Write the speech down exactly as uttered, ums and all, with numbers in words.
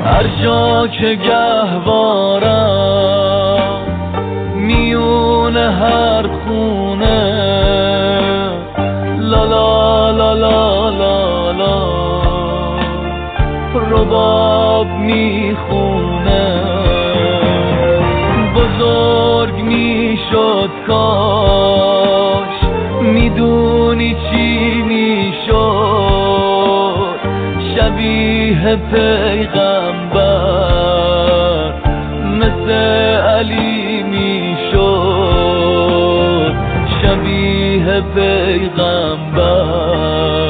هر جا که گهوارم میون هر خونه لا لا لا لا لا لا رباب میخونه. بزرگ میشد کاش میدونی چی میشد، شبیه پیغمبر مثل علی میشد، شبیه پیغمبر.